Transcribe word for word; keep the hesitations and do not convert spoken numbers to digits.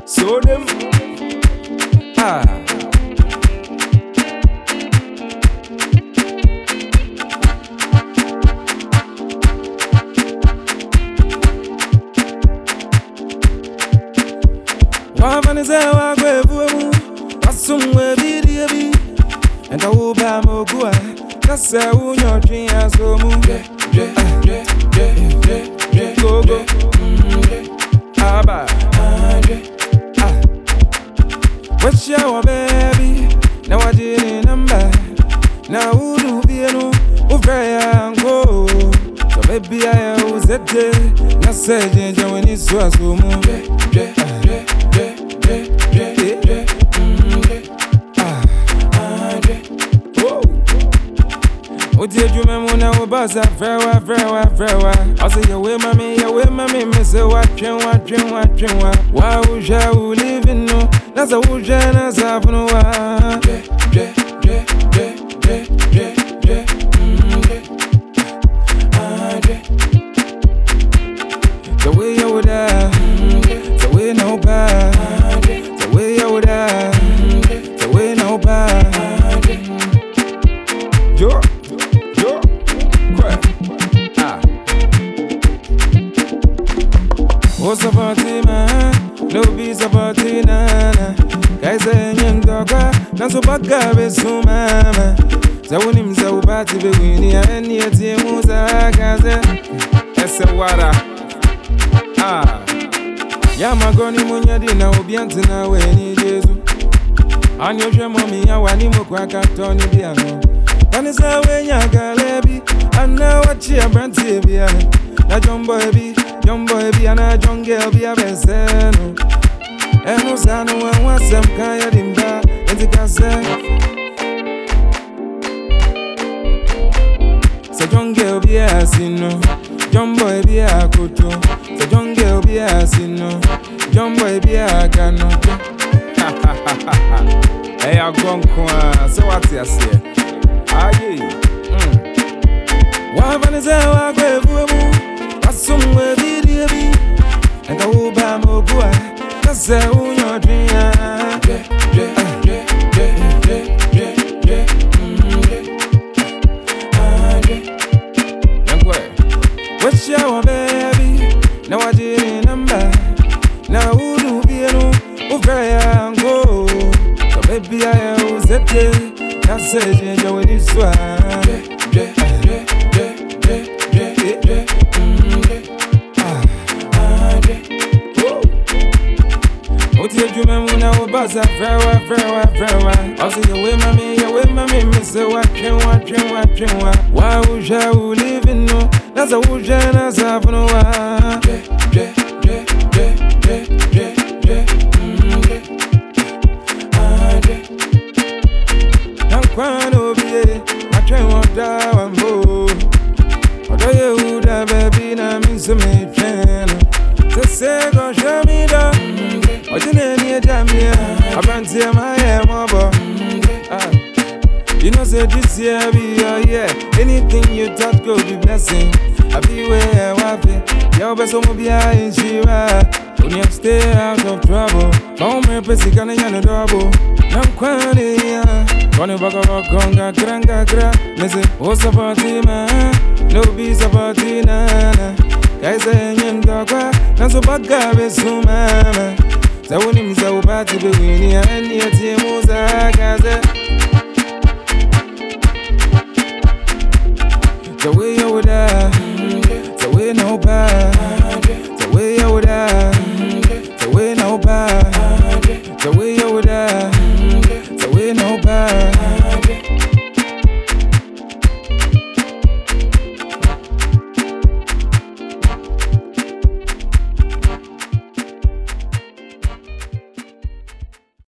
So them, ah. Wafanize wakwe vuemu, wasumwe bidi ebi, enta uba mogua, kasa unyo triya somu. Go go, aba, ah. What's your baby? Now I did number. Now who do you know? Uvaya go. So baby I was a day. Now say Ginger when it's so somu. O dear, you remember now about that very well, very well, very well. I say, you way, mommy, you way, mommy, miss a watching, watching, watching. Why would you live in no? That's a wood, that's a no. The way you would have, the way no bad, the way you would have, the way no bad. Yo. What's about it, man? No bees about it, nana. Guys, I'm young dog, not so bad, garbage, so mama. So when him so bad to be winning, and yet he moves a gaza. That's a water. Ah, Yamagoni Munya dinner will be until now when he is. On your dream, mommy, I want him to crack up Tony Piano. And it's a way, Yagalebi, and now what you are brand to be. That young boy be. Young boy be and a young girl be a best no. And no son no one wants some kind of dimba in the castle. So young girl be a sino, young boy be a kuto. So young girl be a sino, young boy be a cano. Hey, I'm going to so what's your say? Aye, one van is a way, somewhere bidi ebi, and the uba mogua, that's a unyo triya. What's your baby? Now I did number. Now who do you know? Uvaya go. So baby I was a day. That's a ginger when you swag. You remember now about that very well, very well, very well. I say, you way, mommy, you way, mommy, miss a watching, watching, watching. Why would you live in no? That's a wood, that's a no. I'm crying over here. I try one down and go. Although you would have baby, now I'm in some channel. To say, go show me the. I didn't need them here. I can't see my hair, mother. You know, say this year be your year. Anything you touch could be blessing. I be where I waffle. Your best will be in Shiva. When you stay out of trouble. Home pesi kana yana double. I'm quite yeah. Running back of a conga, granga, gra. Missy, what's about him, man? No bees about it, nana. Guys, I'm young dog. Not so bad, garbage, so mama. So when him so bad to be winning, and yet he moves a gaza. The way you would have, the way no bad.